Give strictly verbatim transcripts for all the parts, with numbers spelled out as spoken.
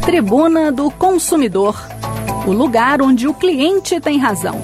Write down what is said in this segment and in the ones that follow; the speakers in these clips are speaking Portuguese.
Tribuna do Consumidor, o lugar onde o cliente tem razão.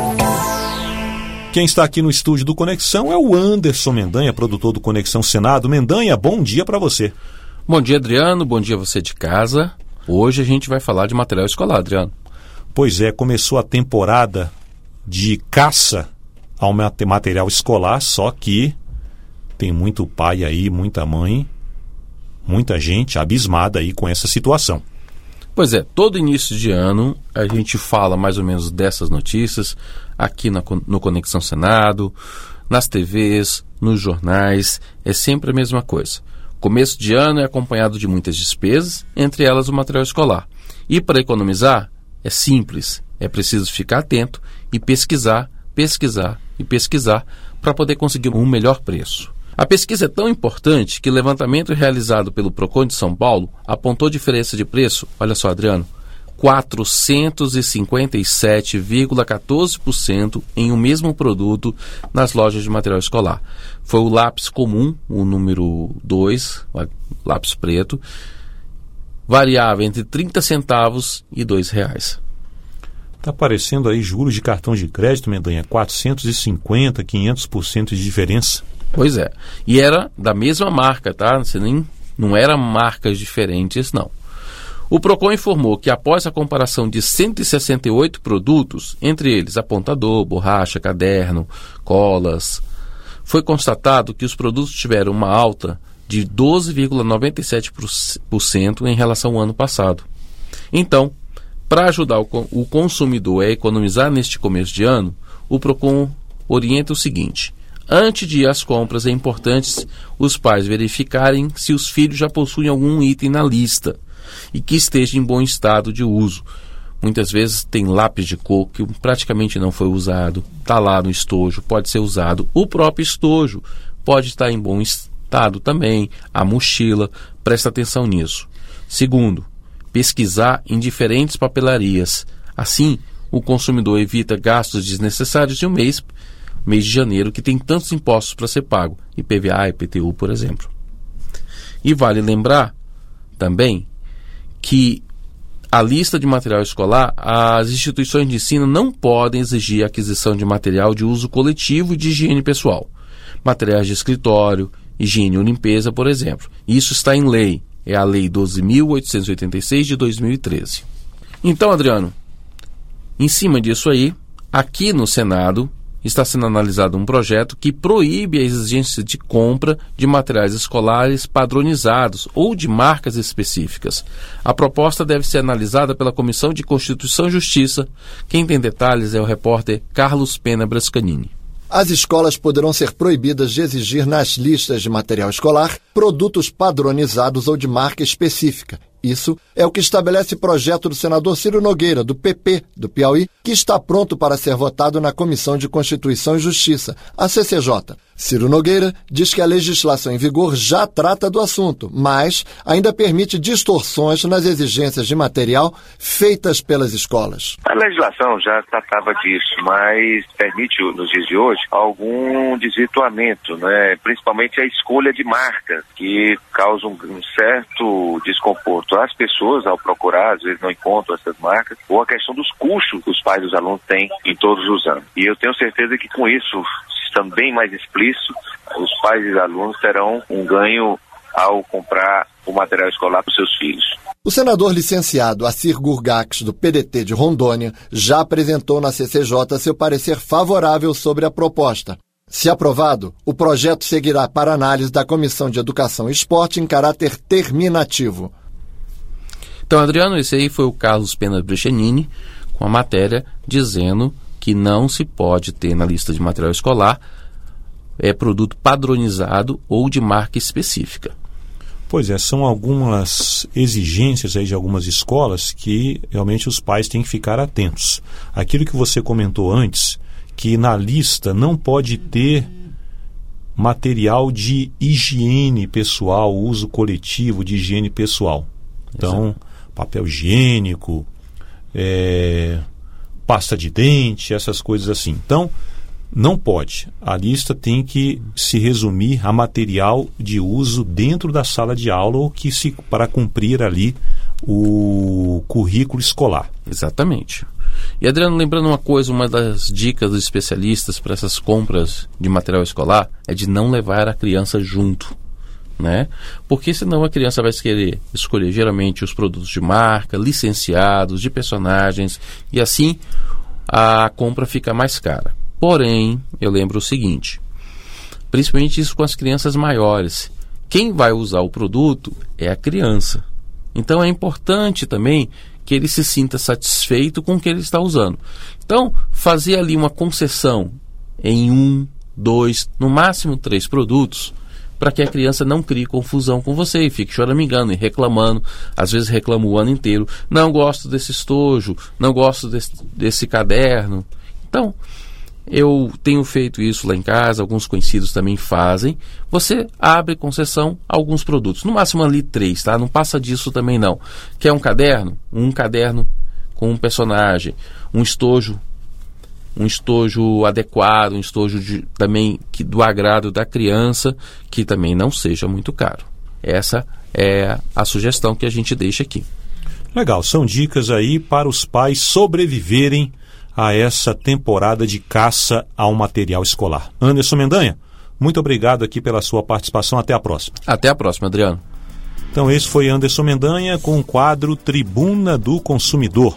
Quem está aqui no estúdio do Conexão é o Anderson Mendanha, produtor do Conexão Senado. Mendanha, bom dia para você. Bom dia, Adriano. Bom dia você de casa. Hoje a gente vai falar de material escolar, Adriano. Pois é, começou a temporada de caça ao material escolar, só que tem muito pai aí, muita mãe, muita gente abismada aí com essa situação. Pois é, todo início de ano a gente fala mais ou menos dessas notícias aqui na, no Conexão Senado, nas T Vs, nos jornais, é sempre a mesma coisa. Começo de ano é acompanhado de muitas despesas, entre elas o material escolar. E para economizar, é simples, é preciso ficar atento e pesquisar, pesquisar e pesquisar para poder conseguir um melhor preço. A pesquisa é tão importante que o levantamento realizado pelo Procon de São Paulo apontou diferença de preço, olha só, Adriano, quatrocentos e cinquenta e sete vírgula quatorze por cento em um mesmo produto nas lojas de material escolar. Foi o lápis comum, o número dois, o lápis preto, variava entre trinta centavos e dois reais. Está aparecendo aí juros de cartão de crédito, Mendanha, quatrocentos e cinquenta, quinhentos por cento de diferença. Pois é, e era da mesma marca, tá? Você nem, não eram marcas diferentes, não. O Procon informou que após a comparação de cento e sessenta e oito produtos, entre eles apontador, borracha, caderno, colas, foi constatado que os produtos tiveram uma alta de doze vírgula noventa e sete por cento em relação ao ano passado. Então, para ajudar o, o consumidor a economizar neste começo de ano, o Procon orienta o seguinte: antes de ir às compras, é importante os pais verificarem se os filhos já possuem algum item na lista e que esteja em bom estado de uso. Muitas vezes tem lápis de cor que praticamente não foi usado, está lá no estojo, pode ser usado. O próprio estojo pode estar em bom estado também, a mochila, presta atenção nisso. Segundo, pesquisar em diferentes papelarias. Assim, o consumidor evita gastos desnecessários de um mês, mês de janeiro, que tem tantos impostos para ser pago, I P V A e I P T U, por exemplo. E vale lembrar também que a lista de material escolar, as instituições de ensino não podem exigir a aquisição de material de uso coletivo e de higiene pessoal. Materiais de escritório, higiene ou limpeza, por exemplo. Isso está em lei, é a Lei doze mil oitocentos e oitenta e seis de dois mil e treze. Então, Adriano, em cima disso aí, aqui no Senado está sendo analisado um projeto que proíbe a exigência de compra de materiais escolares padronizados ou de marcas específicas. A proposta deve ser analisada pela Comissão de Constituição e Justiça. Quem tem detalhes é o repórter Carlos Pena Brascanini. As escolas poderão ser proibidas de exigir nas listas de material escolar produtos padronizados ou de marca específica. Isso é o que estabelece o projeto do senador Ciro Nogueira, do P P do Piauí, que está pronto para ser votado na Comissão de Constituição e Justiça, a C C J. Ciro Nogueira diz que a legislação em vigor já trata do assunto, mas ainda permite distorções nas exigências de material feitas pelas escolas. A legislação já tratava disso, mas permite, nos dias de hoje, algum desvirtuamento, né? Principalmente a escolha de marcas, que causam um certo desconforto às pessoas ao procurar, às vezes não encontram essas marcas, ou a questão dos custos que os pais dos alunos têm em todos os anos. E eu tenho certeza que com isso, estando bem mais explícito, os pais e os alunos terão um ganho ao comprar o material escolar para os seus filhos. O senador licenciado Assir Gurgax, do P D T de Rondônia, já apresentou na C C J seu parecer favorável sobre a proposta. Se aprovado, o projeto seguirá para análise da Comissão de Educação e Esporte em caráter terminativo. Então, Adriano, esse aí foi o Carlos Pena Brechenini, com a matéria dizendo que não se pode ter na lista de material escolar é, produto padronizado ou de marca específica. Pois é, são algumas exigências aí de algumas escolas que realmente os pais têm que ficar atentos. Aquilo que você comentou antes, que na lista não pode ter material de higiene pessoal, uso coletivo de higiene pessoal. Então, exato, papel higiênico, é, pasta de dente, essas coisas assim. Então, não pode. A lista tem que se resumir a material de uso dentro da sala de aula ou que se, para cumprir ali o currículo escolar. Exatamente. E, Adriano, lembrando uma coisa, uma das dicas dos especialistas para essas compras de material escolar é de não levar a criança junto, né? Porque senão a criança vai querer escolher geralmente os produtos de marca, licenciados, de personagens, e assim a compra fica mais cara. Porém, eu lembro o seguinte, principalmente isso com as crianças maiores, quem vai usar o produto é a criança. Então é importante também que ele se sinta satisfeito com o que ele está usando. Então, fazer ali uma concessão em um, dois, no máximo três produtos, para que a criança não crie confusão com você e fique choramingando e reclamando, às vezes reclama o ano inteiro, não gosto desse estojo, não gosto desse, desse caderno. Então, eu tenho feito isso lá em casa, alguns conhecidos também fazem. Você abre concessão a alguns produtos, no máximo ali três, tá? Não passa disso também não. Quer um caderno? Um caderno com um personagem, um estojo, um estojo adequado, um estojo de, também que, do agrado da criança, que também não seja muito caro. Essa é a sugestão que a gente deixa aqui. Legal, são dicas aí para os pais sobreviverem a essa temporada de caça ao material escolar. Anderson Mendanha, muito obrigado aqui pela sua participação. Até a próxima. Até a próxima, Adriano. Então esse foi Anderson Mendanha com o quadro Tribuna do Consumidor.